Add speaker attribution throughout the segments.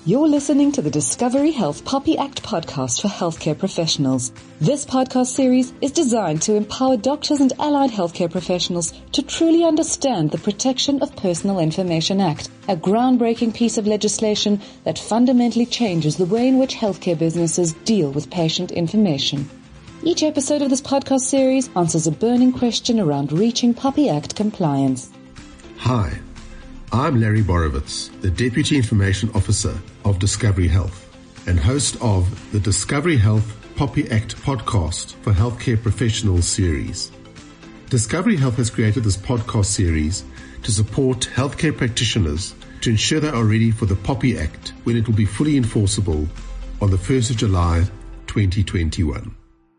Speaker 1: You're listening to the Discovery Health POPI Act podcast for healthcare professionals. This podcast series is designed to empower doctors and allied healthcare professionals to truly understand the Protection of Personal Information Act, a groundbreaking piece of legislation that fundamentally changes the way in which healthcare businesses deal with patient information. Each episode of this podcast series answers a burning question around reaching POPI Act compliance.
Speaker 2: Hi, I'm Larry Borovitz, the Deputy Information Officer of Discovery Health and host of the Discovery Health POPI Act podcast for healthcare professionals series. Discovery Health has created this podcast series to support healthcare practitioners to ensure they are ready for the POPI Act when it will be fully enforceable on the 1st of July 2021.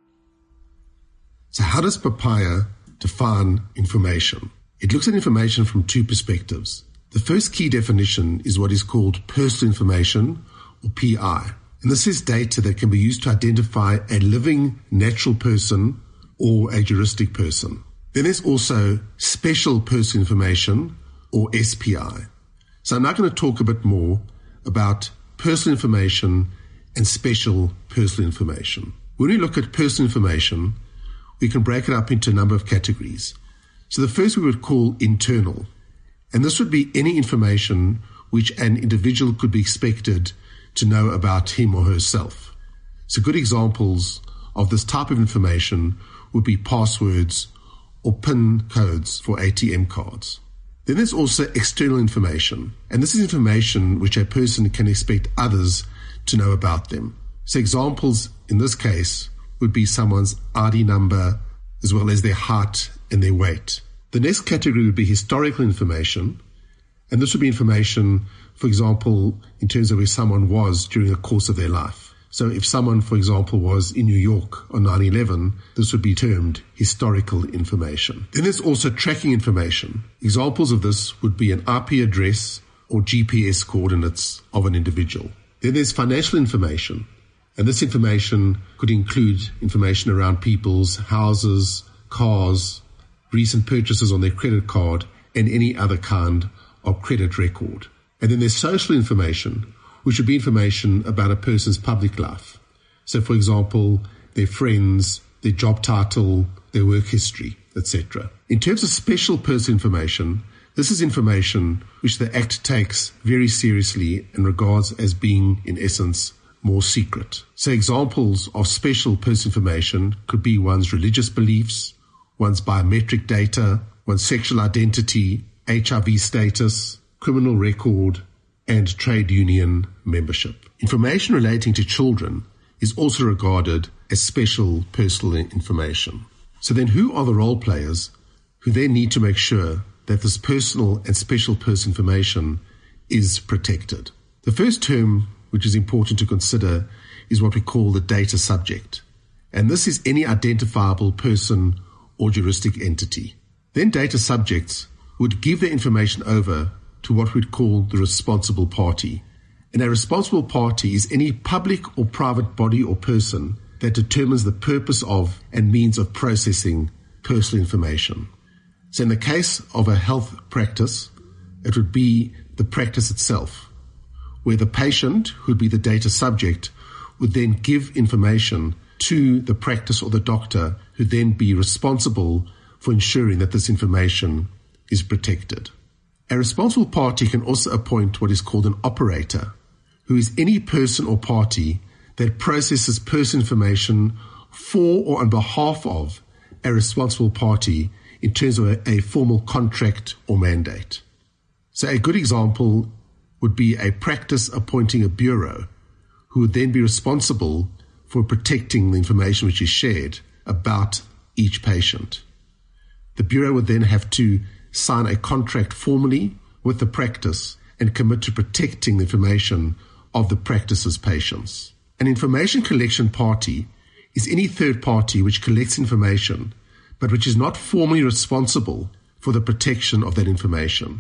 Speaker 2: So how does POPIA define information? It looks at information from two perspectives. The first key definition is what is called personal information, or PI. And this is data that can be used to identify a living natural person or a juristic person. Then there's also special personal information, or SPI. So I'm now going to talk a bit more about personal information and special personal information. When we look at personal information, we can break it up into a number of categories. So the first we would call internal. And this would be any information which an individual could be expected to know about him or herself. So good examples of this type of information would be passwords or PIN codes for ATM cards. Then there's also external information. And this is information which a person can expect others to know about them. So examples in this case would be someone's ID number as well as their height and their weight. The next category would be historical information, and this would be information, for example, in terms of where someone was during the course of their life. So if someone, for example, was in New York on 9/11, this would be termed historical information. Then there's also tracking information. Examples of this would be an IP address or GPS coordinates of an individual. Then there's financial information, and this information could include information around people's houses, cars, recent purchases on their credit card, and any other kind of credit record. And then there's social information, which would be information about a person's public life. So, for example, their friends, their job title, their work history, etc. In terms of special personal information, this is information which the Act takes very seriously and regards as being, in essence, more secret. So examples of special personal information could be one's religious beliefs, one's biometric data, one's sexual identity, HIV status, criminal record, and trade union membership. Information relating to children is also regarded as special personal information. So then who are the role players who then need to make sure that this personal and special personal information is protected? The first term which is important to consider is what we call the data subject. And this is any identifiable person or juristic entity. Then data subjects would give their information over to what we'd call the responsible party. And a responsible party is any public or private body or person that determines the purpose of and means of processing personal information. So in the case of a health practice, it would be the practice itself, where the patient, who'd be the data subject, would then give information to the practice or the doctor, who then be responsible for ensuring that this information is protected. A responsible party can also appoint what is called an operator, who is any person or party that processes personal information for or on behalf of a responsible party in terms of a formal contract or mandate. So a good example would be a practice appointing a bureau, who would then be responsible for protecting the information which is shared about each patient. The bureau would then have to sign a contract formally with the practice and commit to protecting the information of the practice's patients. An information collection party is any third party which collects information but which is not formally responsible for the protection of that information.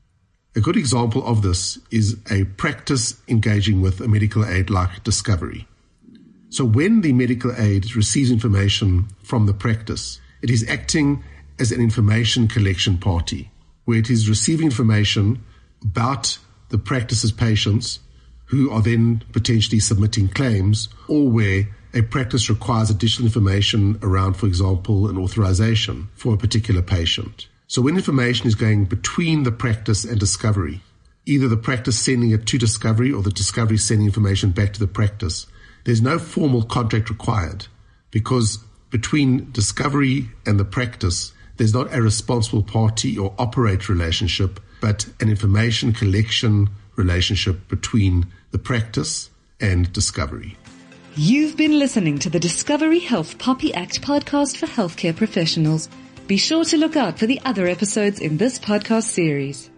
Speaker 2: A good example of this is a practice engaging with a medical aid like Discovery. So when the medical aid receives information from the practice, it is acting as an information collection party, where it is receiving information about the practice's patients who are then potentially submitting claims, or where a practice requires additional information around, for example, an authorization for a particular patient. So when information is going between the practice and discovery, either the practice sending it to discovery or the discovery sending information back to the practice, there's no formal contract required, because between discovery and the practice, there's not a responsible party or operator relationship, but an information collection relationship between the practice and discovery.
Speaker 1: You've been listening to the Discovery Health POPI Act podcast for healthcare professionals. Be sure to look out for the other episodes in this podcast series.